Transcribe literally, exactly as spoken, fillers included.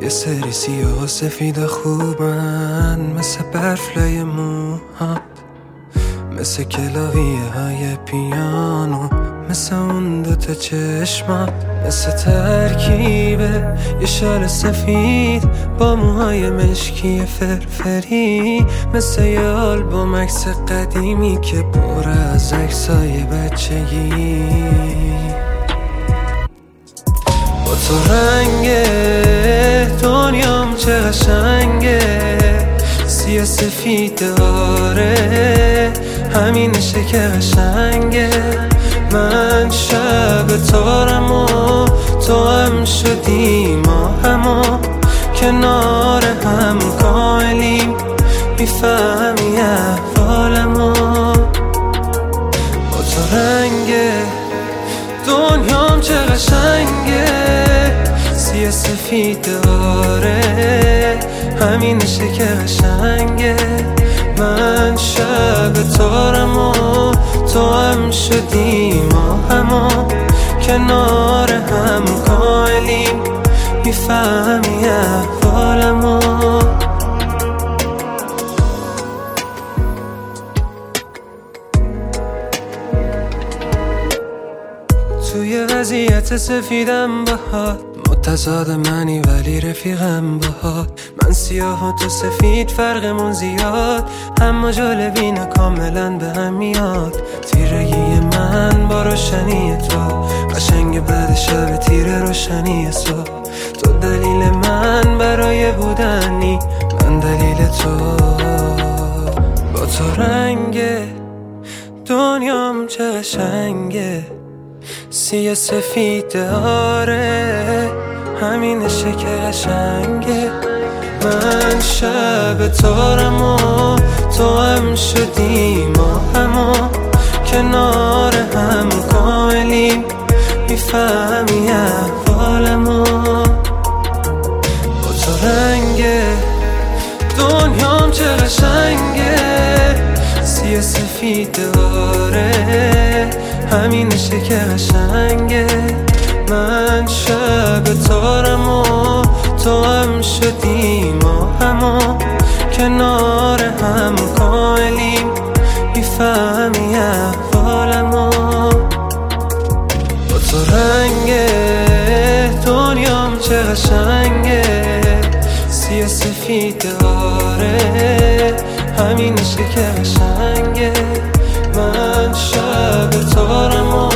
یه سری سیاه و سفید خوبن، مثل برفلای موهات، مثل کلاویه های پیانو، مثل اون دوتا چشمات، مثل ترکیبه یه شال سفید با موهای مشکی فرفری، مثل یه آلبوم عکس قدیمی که پر از عکسای بچگی. با تو رنگه دنیام چه قشنگه، سیاه سفید داره همینشه که قشنگه. من شب تارم و تو هم شدی، ما همو کنار هم کاملیم، میفهمی احوالمو. با تو رنگه دنیام چه قشنگه، سیاه سفید داره همینشه که قشنگه. من شب تارم و تو هم شدی، ما همو کنار هم کاملیم، میفهمی احوالمو. توی وضعیت سفیدم باهات، متضاد منی ولی رفیقم باهات. من سیاه و تو سفید فرقمون زیاد، اما جالبینه کاملا به هم میاد. تیرگی من با روشنی تو، قشنگ بعد شب تیره روشنی صبح. تو دلیل من برای بودنی، من دلیل تو. با تو رنگه دنیام چه قشنگه، سیاه سفید داره همینشه که قشنگه. من شب تارم و تو هم شدی، ما همو کنار هم کاملیم، میفهمی احوالمو. با تو رنگه دنیام چه قشنگه، سیاه سفید داره همینشه که قشنگه. من شب تارم و تو هم شدی، ما همو کنار هم کاملیم، میفهمی احوالمو. با تو رنگه دنیام چه قشنگه، سیاه سفید داره همینشه که قشنگه. من شب تارم و